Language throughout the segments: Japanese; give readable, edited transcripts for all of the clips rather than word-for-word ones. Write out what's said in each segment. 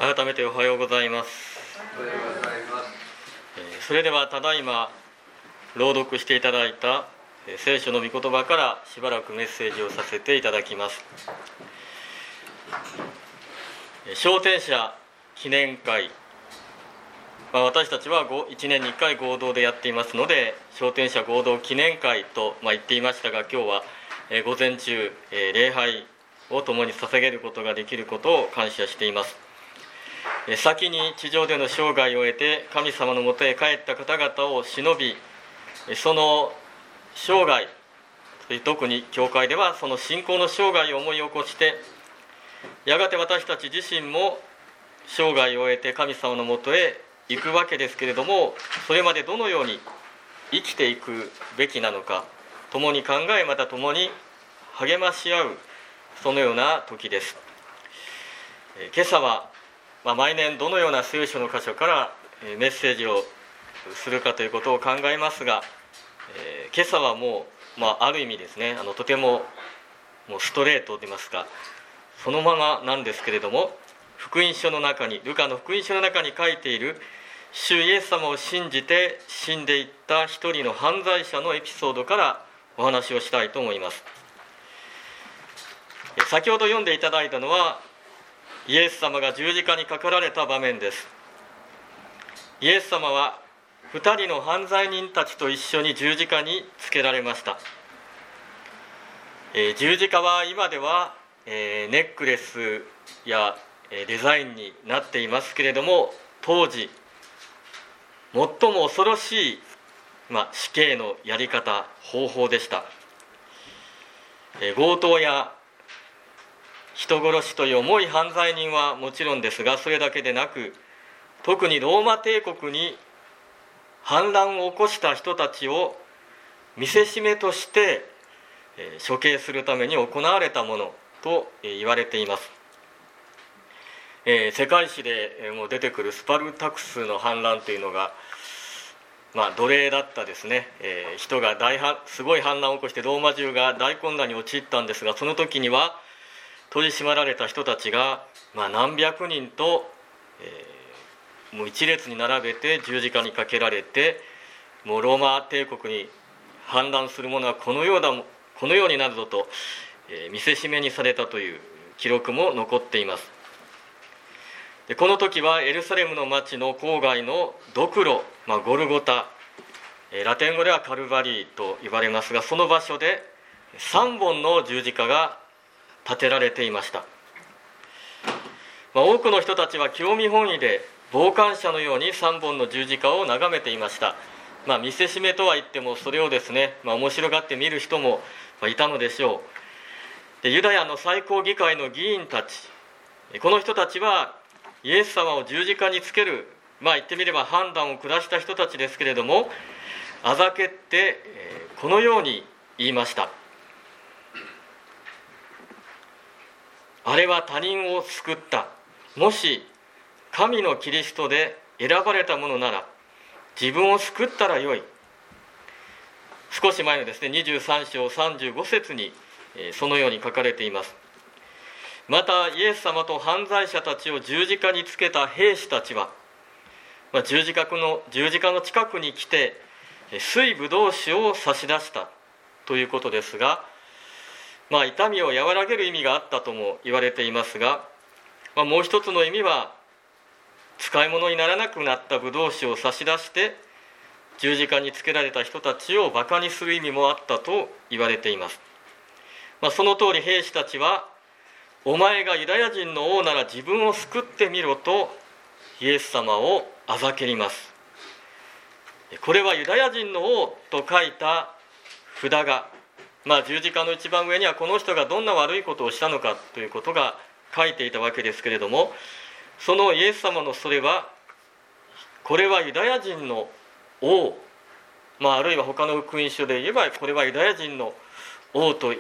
改めておはようございます。それではただいま朗読していただいた聖書の御言葉からしばらくメッセージをさせていただきます。昇天者記念会、私たちは1年に1回合同でやっていますので、昇天者合同記念会と言っていましたが、今日は午前中礼拝を共に捧げることができることを感謝しています。先に地上での生涯を得て神様のもとへ帰った方々を偲び、その生涯、特に教会ではその信仰の生涯を思い起こして、やがて私たち自身も生涯を終えて神様のもとへ行くわけですけれども、それまでどのように生きていくべきなのか、共に考え、また共に励まし合う、そのような時です。今朝は毎年どのような聖書の箇所からメッセージをするかということを考えますが、今朝はもう、ある意味ですね、とてもストレートといいますか、そのままなんですけれども、福音書の中に、ルカの福音書の中に書いている主イエス様を信じて死んでいった一人の犯罪者のエピソードからお話をしたいと思います。先ほど読んでいただいたのはイエス様が十字架にかかられた場面です。イエス様は2人の犯罪人たちと一緒に十字架につけられました。十字架は今ではネックレスやデザインになっていますけれども、当時最も恐ろしい、死刑のやり方、方法でした。強盗や人殺しという重い犯罪人はもちろんですが、それだけでなく、特にローマ帝国に反乱を起こした人たちを見せしめとして処刑するために行われたものと言われています。世界史でも出てくるスパルタクスの反乱というのが、奴隷だったですね、人がすごい反乱を起こしてローマ中が大混乱に陥ったんですが、その時には取り締まられた人たちが、何百人と、もう一列に並べて十字架にかけられて、もうローマ帝国に反乱する者はこのようになるぞと、見せしめにされたという記録も残っています。でこの時はエルサレムの町の郊外のドクロ、ゴルゴタ、ラテン語ではカルバリーと言われますが、その場所で3本の十字架が立てられていました。多くの人たちは興味本位で傍観者のように3本の十字架を眺めていました。見せしめとは言っても、それをですね、面白がって見る人もいたのでしょう。でユダヤの最高議会の議員たち、この人たちはイエス様を十字架につける、言ってみれば判断を下した人たちですけれども、あざけってこのように言いました。あれは他人を救った。もし神のキリストで選ばれたものなら自分を救ったらよい。少し前のですね、23章35節にそのように書かれています。またイエス様と犯罪者たちを十字架につけた兵士たちは、十字架の近くに来て水ぶどう酒を差し出したということですが、痛みを和らげる意味があったとも言われていますが、もう一つの意味は使い物にならなくなったブドウ酒を差し出して十字架につけられた人たちをバカにする意味もあったと言われています。その通り兵士たちは、お前がユダヤ人の王なら自分を救ってみろとイエス様をあざけります。これはユダヤ人の王と書いた札が、十字架の一番上にはこの人がどんな悪いことをしたのかということが書いていたわけですけれども、そのイエス様のそれは、これはユダヤ人の王、あるいは他の福音書で言えばこれはユダヤ人の王と言った、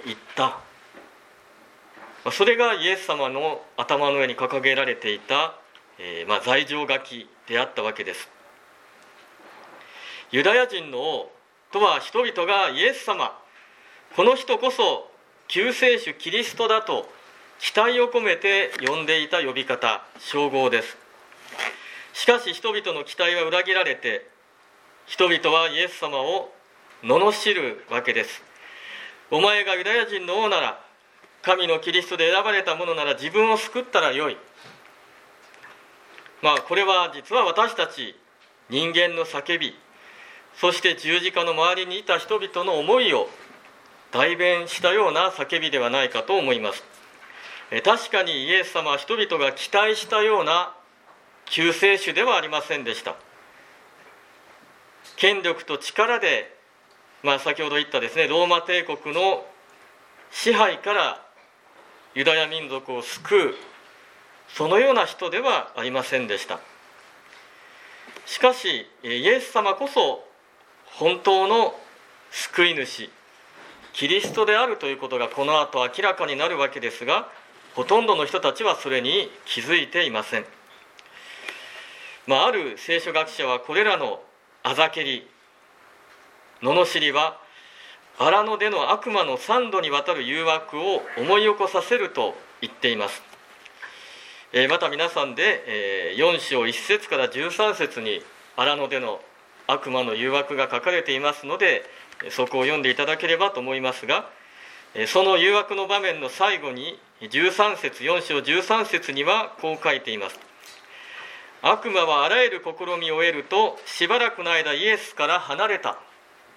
それがイエス様の頭の上に掲げられていた、罪状書きであったわけです。ユダヤ人の王とは、人々がイエス様、この人こそ救世主キリストだと期待を込めて呼んでいた呼び方、称号です。しかし人々の期待は裏切られて、人々はイエス様を罵るわけです。お前がユダヤ人の王なら、神のキリストで選ばれたものなら自分を救ったらよい。これは実は私たち人間の叫び、そして十字架の周りにいた人々の思いを代弁したような叫びではないかと思います。確かにイエス様は人々が期待したような救世主ではありませんでした。権力と力で、先ほど言ったですね、ローマ帝国の支配からユダヤ民族を救う、そのような人ではありませんでした。しかしイエス様こそ本当の救い主、キリストであるということがこの後明らかになるわけですが、ほとんどの人たちはそれに気づいていません。ある聖書学者はこれらのあざけり、罵りは荒野での悪魔の3度にわたる誘惑を思い起こさせると言っています。また皆さんで4章1節から13節に荒野での悪魔の誘惑が書かれていますので、そこを読んでいただければと思いますが、その誘惑の場面の最後に13節、4章13節にはこう書いています。悪魔はあらゆる試みを得るとしばらくの間イエスから離れた。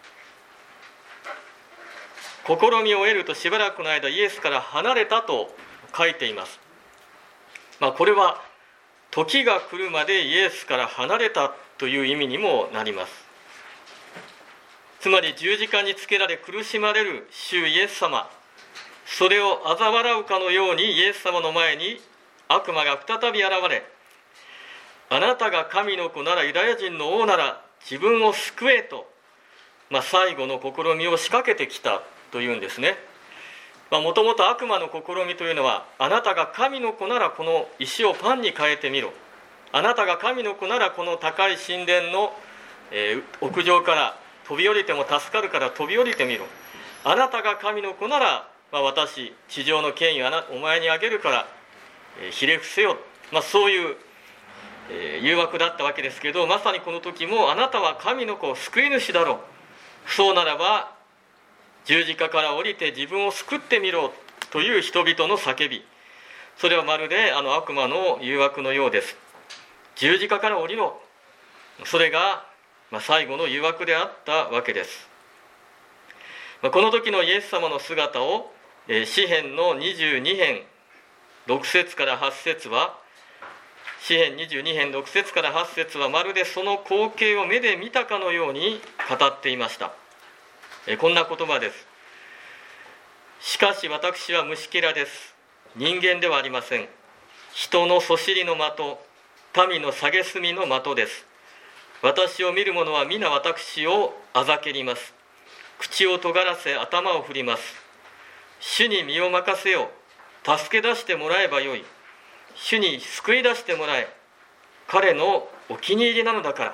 試みを得るとしばらくの間イエスから離れたと書いています。これは時が来るまでイエスから離れたという意味にもなります。つまり十字架につけられ苦しまれる主イエス様、それを嘲笑うかのようにイエス様の前に悪魔が再び現れ、あなたが神の子なら、ユダヤ人の王なら自分を救えと、最後の試みを仕掛けてきたというんですね。もともと悪魔の試みというのは、あなたが神の子ならこの石をパンに変えてみろ、あなたが神の子ならこの高い神殿の、屋上から飛び降りても助かるから飛び降りてみろ、あなたが神の子なら、私地上の権威をお前にあげるから、ひれ伏せよ、そういう、誘惑だったわけですけど、まさにこの時もあなたは神の子、救い主だろう、そうならば十字架から降りて自分を救ってみろという人々の叫び、それはまるで悪魔の誘惑のようです。十字架から降りろ、それが最後の誘惑であったわけです。この時のイエス様の姿を詩編の22編6節から8節は、詩編22編6節から8節はまるでその光景を目で見たかのように語っていました。こんな言葉です。しかし私は虫けらです。人間ではありません。人のそしりの的、民の蔑みの的です。私を見る者は皆私をあざけります。口を尖らせ頭を振ります。主に身を任せよ、助け出してもらえばよい。主に救い出してもらえ、彼のお気に入りなのだから。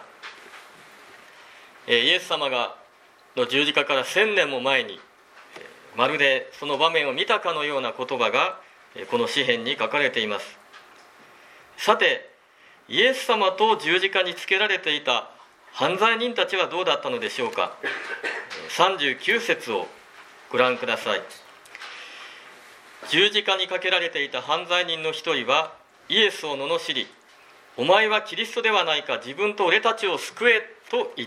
イエス様がの十字架から1000年も前に、まるでその場面を見たかのような言葉がこの詩編に書かれています。さて、イエス様と十字架につけられていた犯罪人たちはどうだったのでしょうか。39節をご覧ください。十字架にかけられていた犯罪人の一人はイエスを罵り、お前はキリストではないか、自分と俺たちを救えと言った。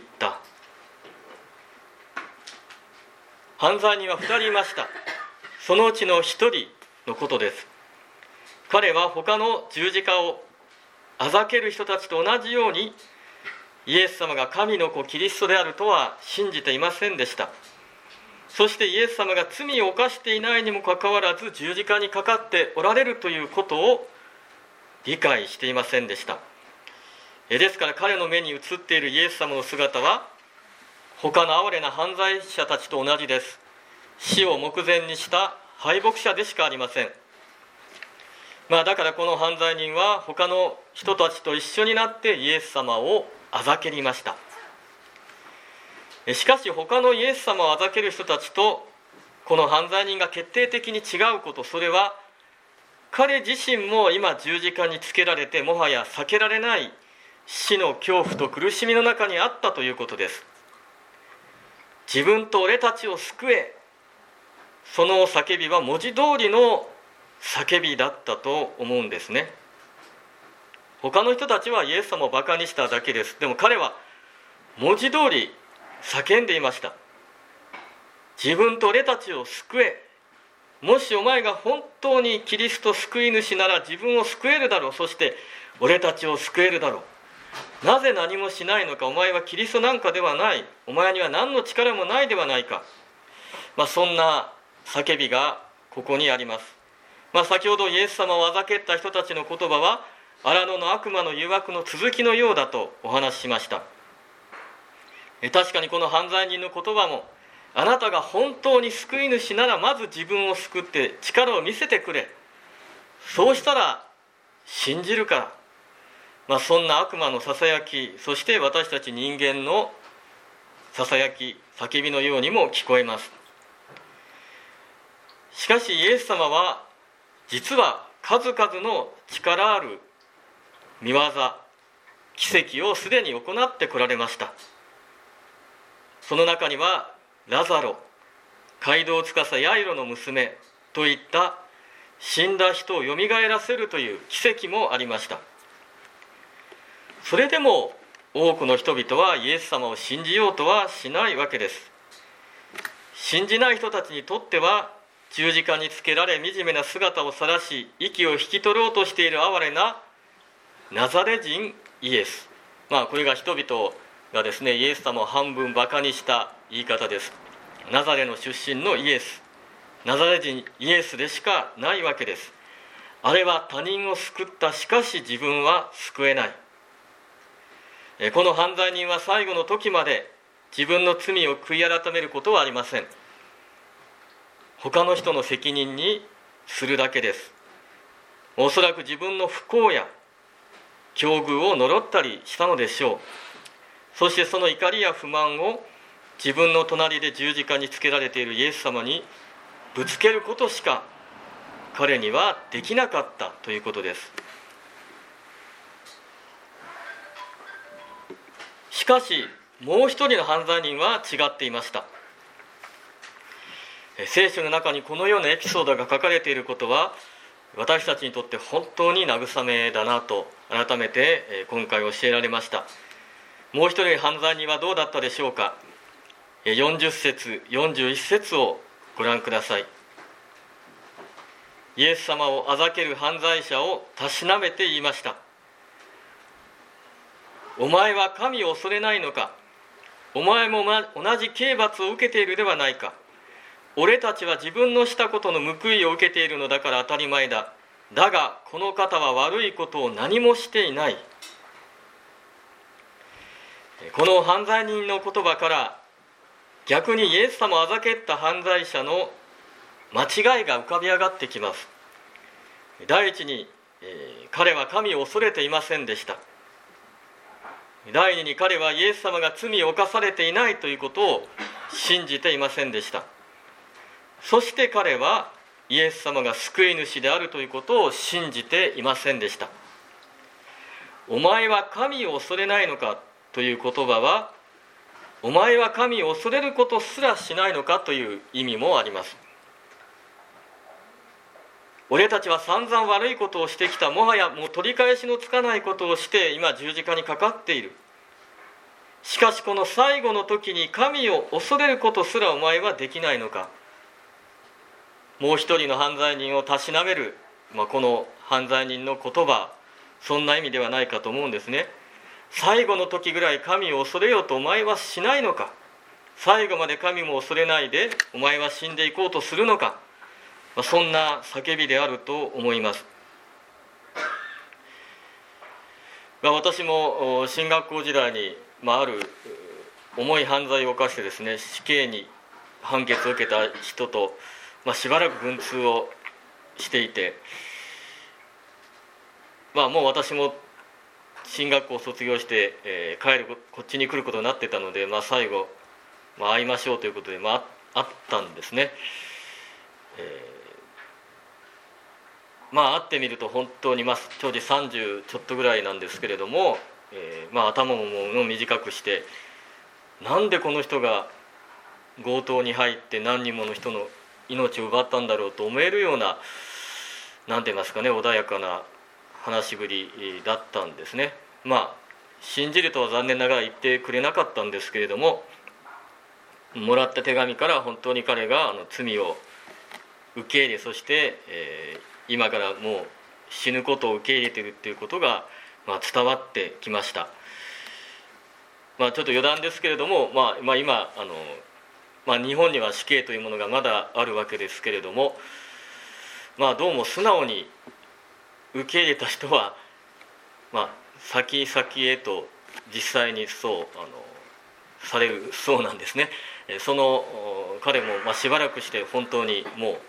犯罪人は2人いました。そのうちの1人のことです。彼は他の十字架をあざける人たちと同じように、イエス様が神の子キリストであるとは信じていませんでした。そしてイエス様が罪を犯していないにもかかわらず十字架にかかっておられるということを理解していませんでした。ですから彼の目に映っているイエス様の姿は他の哀れな犯罪者たちと同じです。死を目前にした敗北者でしかありません。だからこの犯罪人は他の人たちと一緒になってイエス様をあざけりました。しかし他のイエス様をあざける人たちとこの犯罪人が決定的に違うこと、それは彼自身も今十字架につけられて、もはや避けられない死の恐怖と苦しみの中にあったということです。自分と俺たちを救え、その叫びは文字通りの叫びだったと思うんですね。他の人たちはイエス様をバカにしただけです。でも彼は文字通り叫んでいました。自分と俺たちを救え、もしお前が本当にキリスト救い主なら自分を救えるだろう、そして俺たちを救えるだろう。なぜ何もしないのか。お前はキリストなんかではない。お前には何の力もないではないか。そんな叫びがここにあります。先ほどイエス様をあざけった人たちの言葉は荒野の悪魔の誘惑の続きのようだとお話ししました。確かにこの犯罪人の言葉も、あなたが本当に救い主ならまず自分を救って力を見せてくれ、そうしたら信じるから、そんな悪魔のささやき、そして私たち人間のささやき、叫びのようにも聞こえます。しかしイエス様は実は数々の力ある見業、奇跡をすでに行ってこられました。その中にはラザロ、街道司ヤイロの娘といった死んだ人をよみがえらせるという奇跡もありました。それでも多くの人々はイエス様を信じようとはしないわけです。信じない人たちにとっては、十字架につけられ惨めな姿を晒し息を引き取ろうとしている哀れなナザレ人イエス、これが人々がですね、イエス様を半分バカにした言い方です。ナザレの出身のイエス、ナザレ人イエスでしかないわけです。あれは他人を救った、しかし自分は救えない。この犯罪人は最後の時まで自分の罪を悔い改めることはありません。他の人の責任にするだけです。おそらく自分の不幸や境遇を呪ったりしたのでしょう。そしてその怒りや不満を自分の隣で十字架につけられているイエス様にぶつけることしか彼にはできなかったということです。しかしもう一人の犯罪人は違っていました。聖書の中にこのようなエピソードが書かれていることは、私たちにとって本当に慰めだなと改めて今回教えられました。もう一人の犯罪人はどうだったでしょうか。40節41節をご覧ください。イエス様をあざける犯罪者をたしなめて言いました。お前は神を恐れないのか。お前も同じ刑罰を受けているではないか。俺たちは自分のしたことの報いを受けているのだから当たり前だ。だがこの方は悪いことを何もしていない。この犯罪人の言葉から逆にイエス様をあざけった犯罪者の間違いが浮かび上がってきます。第一に、彼は神を恐れていませんでした。第二に、彼はイエス様が罪を犯されていないということを信じていませんでした。そして彼はイエス様が救い主であるということを信じていませんでした。お前は神を恐れないのかという言葉は、お前は神を恐れることすらしないのかという意味もあります。俺たちは散々悪いことをしてきた。もはやもう取り返しのつかないことをして今十字架にかかっている。しかしこの最後の時に神を恐れることすらお前はできないのか。もう一人の犯罪人をたしなめる、この犯罪人の言葉、そんな意味ではないかと思うんですね。最後の時ぐらい神を恐れようとお前はしないのか。最後まで神も恐れないでお前は死んでいこうとするのか。そんな叫びであると思います。私も進学校時代に、ある重い犯罪を犯してですね、死刑に判決を受けた人と、しばらく文通をしていて、もう私も進学校を卒業して、こっちに来ることになってたので、最後、会いましょうということで、会ったんですね。 会ってみると本当に当時30ちょっとぐらいなんですけれども、頭も短くして、なんでこの人が強盗に入って何人もの人の命を奪ったんだろうと思えるような、なんて言いますかね、穏やかな話しぶりだったんですね。信じるとは残念ながら言ってくれなかったんですけれども、もらった手紙から本当に彼が罪を受け入れ、そして、今からもう死ぬことを受け入れているということが、伝わってきました。ちょっと余談ですけれども、今日本には死刑というものがまだあるわけですけれども、どうも素直に受け入れた人は、先々へと実際にそうされるそうなんですね。彼もしばらくして本当にもう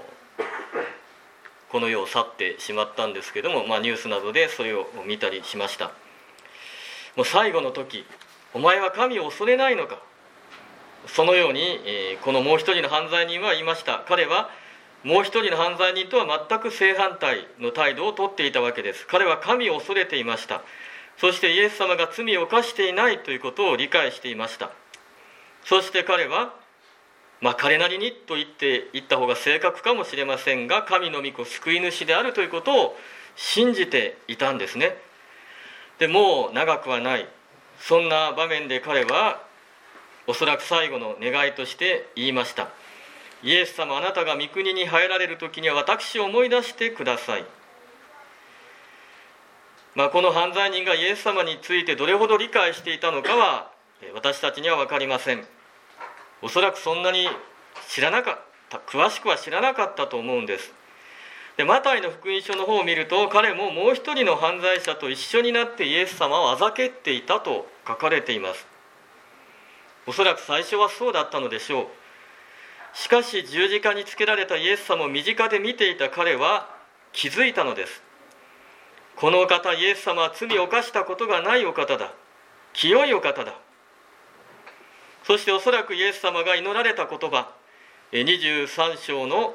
この世を去ってしまったんですけども、ニュースなどでそれを見たりしました。もう最後の時、お前は神を恐れないのか。そのように、このもう一人の犯罪人は言いました。彼はもう一人の犯罪人とは全く正反対の態度をとっていたわけです。彼は神を恐れていました。そしてイエス様が罪を犯していないということを理解していました。そして彼は、彼なりにと言った方が正確かもしれませんが、神の御子救い主であるということを信じていたんですね。でもう長くはない、そんな場面で彼はおそらく最後の願いとして言いました。イエス様、あなたが御国に入られる時には私を思い出してください。この犯罪人がイエス様についてどれほど理解していたのかは私たちには分かりません。おそらくそんなに知らなかった、詳しくは知らなかったと思うんです。でマタイの福音書の方を見ると、彼ももう一人の犯罪者と一緒になってイエス様をあざけっていたと書かれています。おそらく最初はそうだったのでしょう。しかし十字架につけられたイエス様を身近で見ていた彼は気づいたのです。このお方、イエス様は罪を犯したことがないお方だ、清いお方だ。そしておそらくイエス様が祈られた言葉、23章の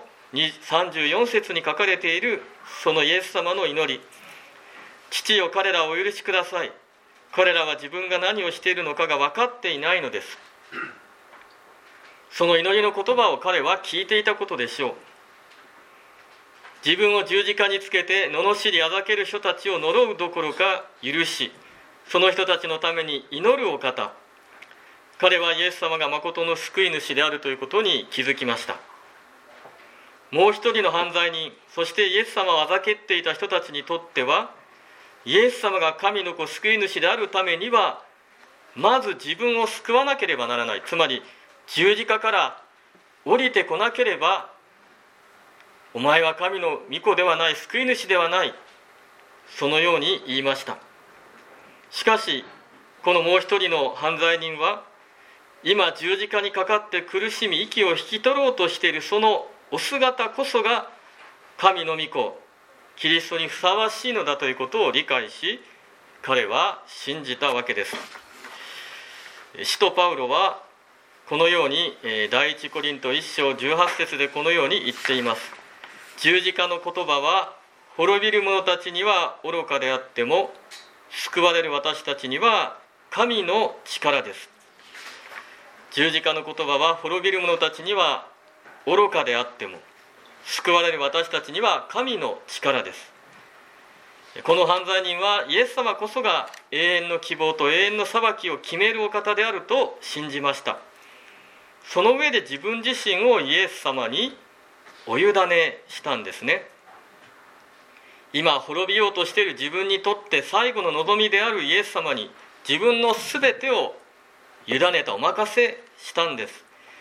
34節に書かれているそのイエス様の祈り、父よ、彼らをお許しください、彼らは自分が何をしているのかが分かっていないのです。その祈りの言葉を彼は聞いていたことでしょう。自分を十字架につけて罵りあざける人たちを呪うどころか許し、その人たちのために祈るお方、彼はイエス様が誠の救い主であるということに気づきました。もう一人の犯罪人、そしてイエス様をあざけっていた人たちにとっては、イエス様が神の子救い主であるためには、まず自分を救わなければならない。つまり十字架から降りてこなければ、お前は神の御子ではない、救い主ではない、そのように言いました。しかしこのもう一人の犯罪人は、今十字架にかかって苦しみ息を引き取ろうとしているそのお姿こそが神の御子キリストにふさわしいのだということを理解し、彼は信じたわけです。使徒パウロはこのように第一コリント1章18節でこのように言っています。十字架の言葉は滅びる者たちには愚かであっても、救われる私たちには神の力です。十字架の言葉は滅びる者たちには愚かであっても、救われる私たちには神の力です。この犯罪人はイエス様こそが永遠の希望と永遠の裁きを決めるお方であると信じました。その上で自分自身をイエス様にお委ねしたんですね。今滅びようとしている自分にとって最後の望みであるイエス様に自分のすべてを委ねた、お任せしたんです。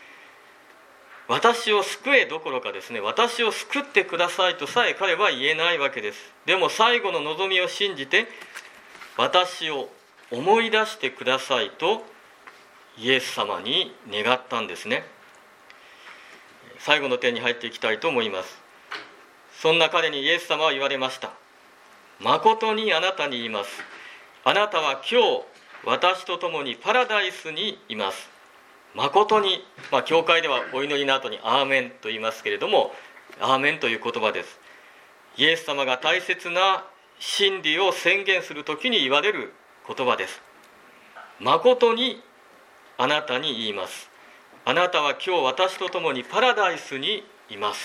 私を救えどころかですね、私を救ってくださいとさえ彼は言えないわけです。でも最後の望みを信じて、私を思い出してくださいとイエス様に願ったんですね。最後の点に入っていきたいと思います。そんな彼にイエス様は言われました。誠にあなたに言います。あなたは今日私と共にパラダイスにいます。誠に、教会ではお祈りの後にアーメンと言いますけれども、アーメンという言葉です。 イエス様が大切な真理を宣言するときに言われる言葉です。誠にあなたに言います。あなたは今日私と共にパラダイスにいます。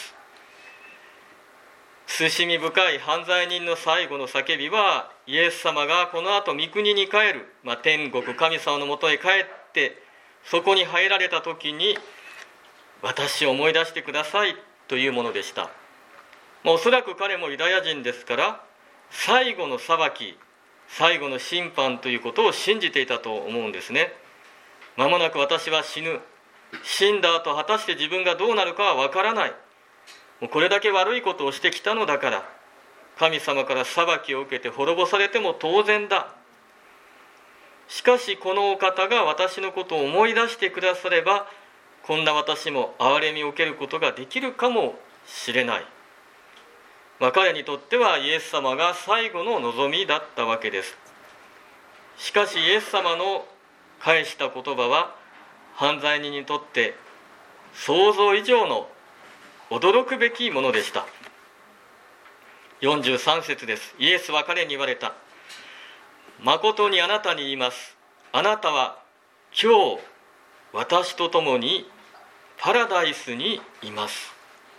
慎み深い犯罪人の最後の叫びは、イエス様がこの後御国に帰る、天国神様のもとへ帰ってそこに入られた時に、私を思い出してくださいというものでした。おそらく彼もユダヤ人ですから、最後の裁き、最後の審判ということを信じていたと思うんですね。間もなく私は死ぬ。死んだ後果たして自分がどうなるかはわからない。もうこれだけ悪いことをしてきたのだから、神様から裁きを受けて滅ぼされても当然だ。しかしこのお方が私のことを思い出してくだされば、こんな私も憐れみを受けることができるかもしれない。彼にとってはイエス様が最後の望みだったわけです。しかしイエス様の返した言葉は、犯罪人にとって想像以上の驚くべきものでした。43節です。イエスは彼に言われた。誠にあなたに言います。あなたは今日私と共にパラダイスにいます。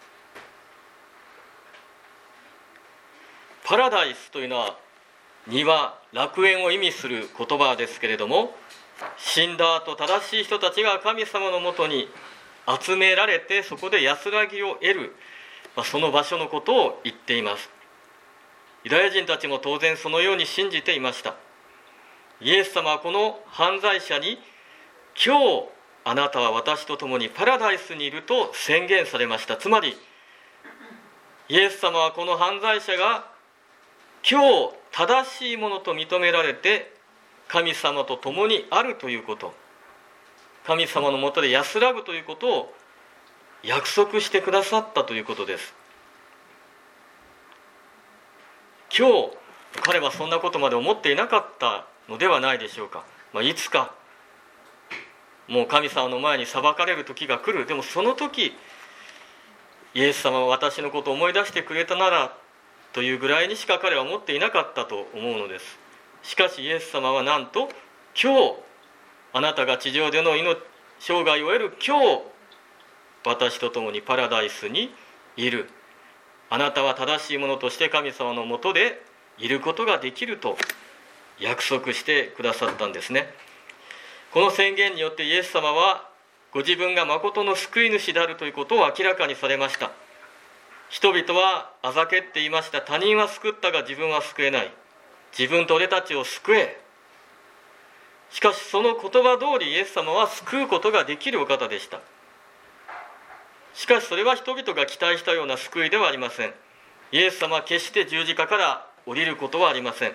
パラダイスというのは庭、楽園を意味する言葉ですけれども、死んだ後正しい人たちが神様のもとに集められて、そこで安らぎを得る、その場所のことを言っています。ユダヤ人たちも当然そのように信じていました。イエス様はこの犯罪者に、今日あなたは私と共にパラダイスにいると宣言されました。つまりイエス様はこの犯罪者が今日正しいものと認められて神様と共にあるということ、神様のもとで安らぐということを約束してくださったということです。今日彼はそんなことまで思っていなかったのではないでしょうか。いつかもう神様の前に裁かれる時が来る。でもその時イエス様は私のことを思い出してくれたならというぐらいにしか彼は思っていなかったと思うのです。しかしイエス様はなんと、今日あなたが地上での生涯を得る今日、私と共にパラダイスにいる。あなたは正しいものとして神様のもとでいることができると約束してくださったんですね。この宣言によってイエス様はご自分が誠の救い主であるということを明らかにされました。人々はあざけって言いました。他人は救ったが自分は救えない。自分と俺たちを救え。しかしその言葉通りイエス様は救うことができるお方でした。しかしそれは人々が期待したような救いではありません。イエス様は決して十字架から降りることはありません。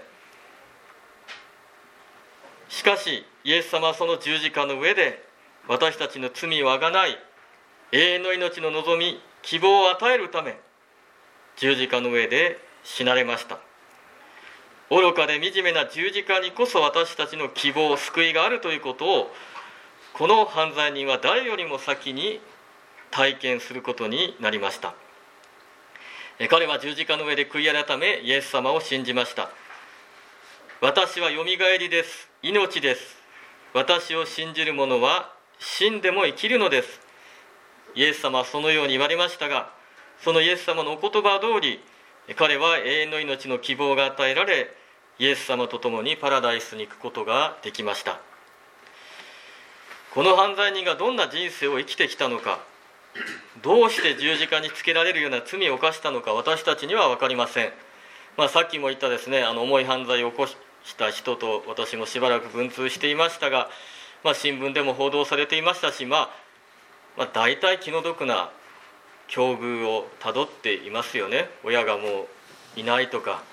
しかしイエス様はその十字架の上で私たちの罪をあがない永遠の命の望み、希望を与えるため十字架の上で死なれました。愚かで惨めな十字架にこそ私たちの希望、救いがあるということを、この犯罪人は誰よりも先に体験することになりました。彼は十字架の上で悔い改めイエス様を信じました。私はよみがえりです、命です。私を信じる者は死んでも生きるのです。イエス様はそのように言われましたが、そのイエス様のお言葉通り、彼は永遠の命の希望が与えられ、イエス様と共にパラダイスに行くことができました。この犯罪人がどんな人生を生きてきたのか、どうして十字架につけられるような罪を犯したのか、私たちには分かりません。さっきも言ったですね、重い犯罪を起こした人と私もしばらく文通していましたが、新聞でも報道されていましたし、大体気の毒な境遇をたどっていますよね。親がもういないとか、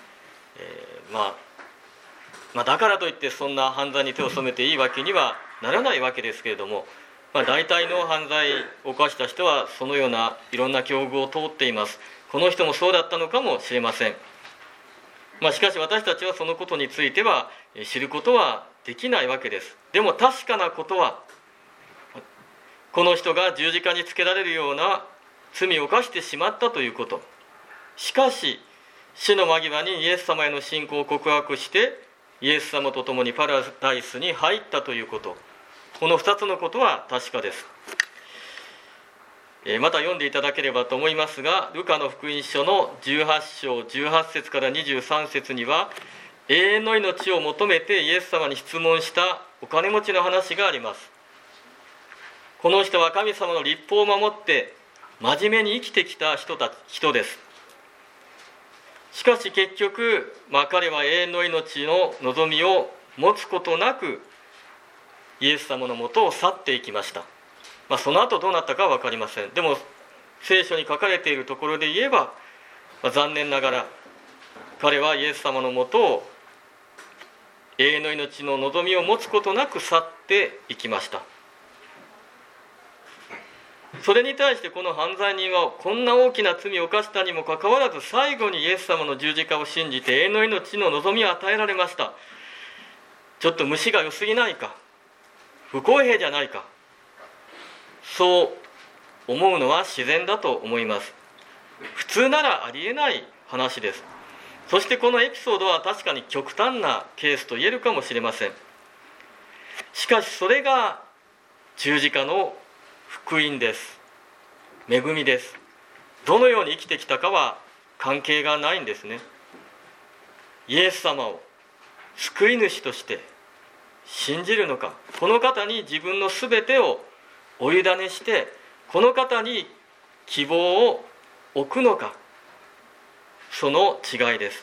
だからといってそんな犯罪に手を染めていいわけにはならないわけですけれども、大体の犯罪を犯した人はそのようないろんな境遇を通っています。この人もそうだったのかもしれません。しかし私たちはそのことについては知ることはできないわけです。でも確かなことは、この人が十字架につけられるような罪を犯してしまったということ。しかし死の間際にイエス様への信仰を告白してイエス様と共にパラダイスに入ったということ、この2つのことは確かです。また読んでいただければと思いますが、ルカの福音書の18章18節から23節には、永遠の命を求めてイエス様に質問したお金持ちの話があります。この人は神様の律法を守って真面目に生きてきた人です。しかし結局、彼は永遠の命の望みを持つことなくイエス様のもとを去っていきました。その後どうなったかは分かりません。でも聖書に書かれているところで言えば、残念ながら彼はイエス様のもとを永遠の命の望みを持つことなく去っていきました。それに対してこの犯罪人はこんな大きな罪を犯したにもかかわらず、最後にイエス様の十字架を信じて永遠の命の望みを与えられました。ちょっと虫が良すぎないか、不公平じゃないか、そう思うのは自然だと思います。普通ならありえない話です。そしてこのエピソードは確かに極端なケースと言えるかもしれません。しかしそれが十字架の福音です。恵みです。どのように生きてきたかは関係がないんですね。イエス様を救い主として信じるのか、この方に自分のすべてをお委ねしてこの方に希望を置くのか、その違いです。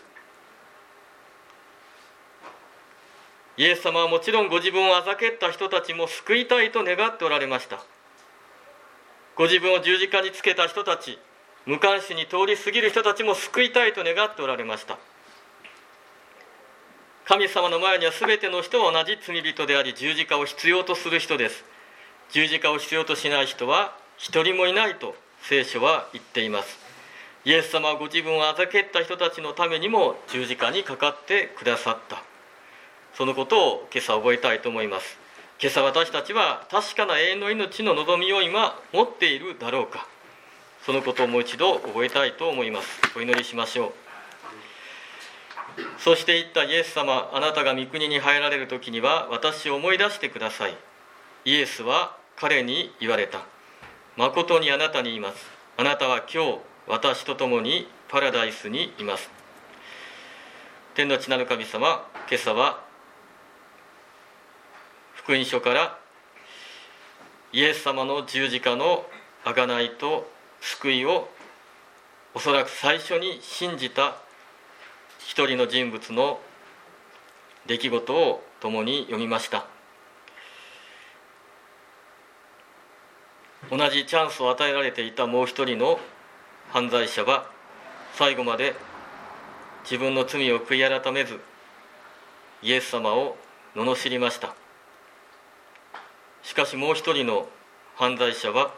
イエス様はもちろんご自分をあざけった人たちも救いたいと願っておられました。ご自分を十字架につけた人たち、無関心に通り過ぎる人たちも救いたいと願っておられました。神様の前には全ての人は同じ罪人であり、十字架を必要とする人です。十字架を必要としない人は一人もいないと聖書は言っています。イエス様はご自分をあざけった人たちのためにも十字架にかかってくださった。そのことを今朝覚えたいと思います。今朝私たちは確かな永遠の命の望みを今持っているだろうか、そのことをもう一度覚えたいと思います。お祈りしましょう。そして言ったイエス様、あなたが御国に入られる時には私を思い出してください。イエスは彼に言われた。誠にあなたに言います。あなたは今日私と共にパラダイスにいます。天の地なる神様、今朝は福音書からイエス様の十字架の贖いと救いをおそらく最初に信じた一人の人物の出来事を共に読みました。同じチャンスを与えられていたもう一人の犯罪者は最後まで自分の罪を悔い改めずイエス様を罵りました。しかしもう一人の犯罪者は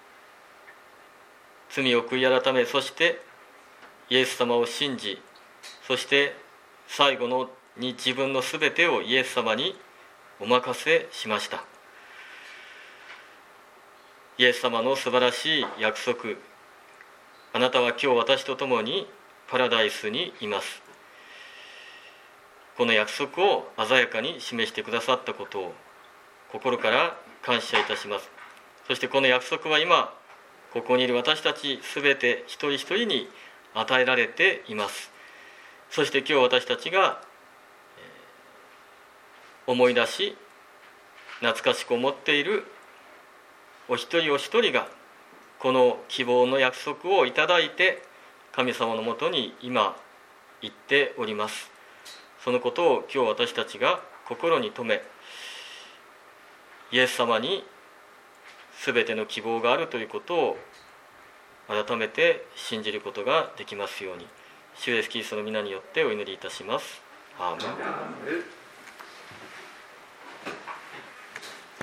罪を悔い改め、そしてイエス様を信じ、そして最後に自分のすべてをイエス様にお任せしました。イエス様の素晴らしい約束、あなたは今日私と共にパラダイスにいます。この約束を鮮やかに示してくださったことを心から感謝いたします。そしてこの約束は今ここにいる私たちすべて一人一人に与えられています。そして今日私たちが思い出し懐かしく思っているお一人お一人がこの希望の約束をいただいて神様のもとに今行っております。そのことを今日私たちが心に留め、イエス様にすべての希望があるということを改めて信じることができますように、主イエスキリストの皆によってお祈りいたします。アーメン。